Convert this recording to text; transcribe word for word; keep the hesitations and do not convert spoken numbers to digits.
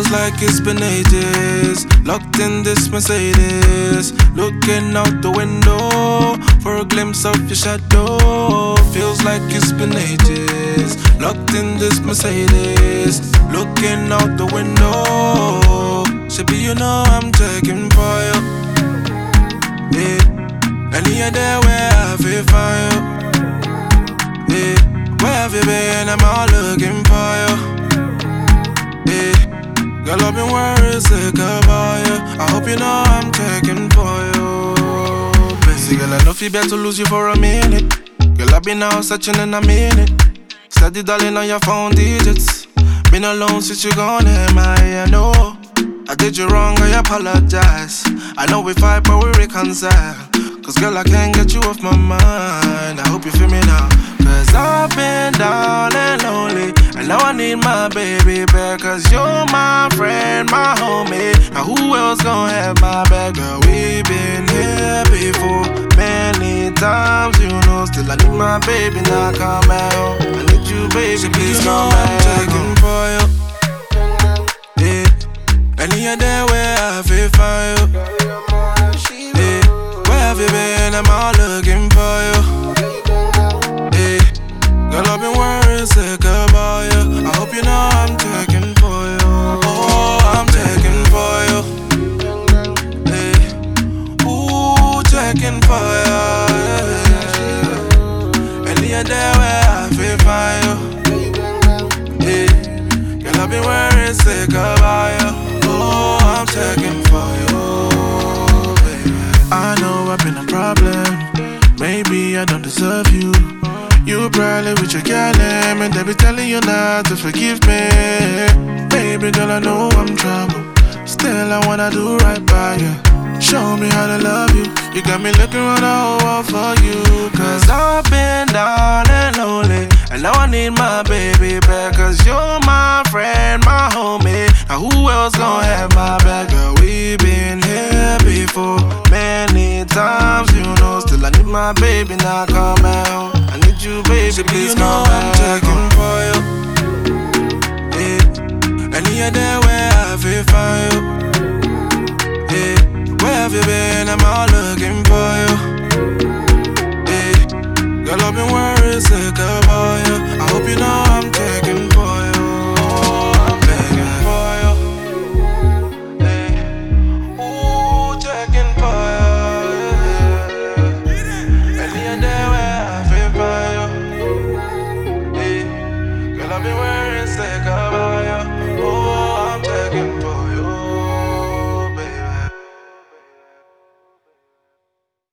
Feels like it's been ages, locked in this Mercedes, looking out the window for a glimpse of your shadow. Feels like it's been ages, locked in this Mercedes, looking out the window. Should be, you know I'm checking for you. Yeah, and you're there where I feel for you. Yeah, where have you been? I'm all looking for you. Yeah, girl, I've been worried sick about you. I hope you know I'm checking for you. Busy girl, I know you better lose you for a minute. Girl, I've been out searching and I mean it. Steady dialing on your phone digits. Been alone since you gone, am I? I know I did you wrong, I apologize. I know we fight but we reconcile. Cause girl, I can't get you off my mind. I hope you feel me now. Cause I've been down and lonely, and now I need my baby back. Cause you're my friend, my homie. Now who else gon' have my back? Girl, we been here before many times, you know. Still I need my baby, now come back home. I need you, baby, please come back. I'm checking for you. Yeah, and you're there where I feel for you. Yeah, where have you been? I'm all looking for you. Girl, I've been worried sick about you. I hope you know I'm checking for you. Oh, I'm checking for you. Hey. Ooh, checking for you. Yeah. And you're there where I feel for you. Hey. Girl, I've been worried sick about you. Oh, I'm checking for you, baby. I know I've been a problem. Maybe I don't deserve you. You probably with your girl and they be telling you not to forgive me. Baby girl, I know I'm trouble. Still I wanna do right by you. Show me how to love you. You got me looking around the whole world for you. Cause I've been down and lonely, and now I need my baby back. Cause you're my friend, my homie. Now who else gon' have my back? Girl, we been here before many times, you know. Still I need my baby, now come out. You, baby, please come back. I'm checking for you. Yeah, and you're there where I feel for you. Yeah, where have you been? I'm all looking for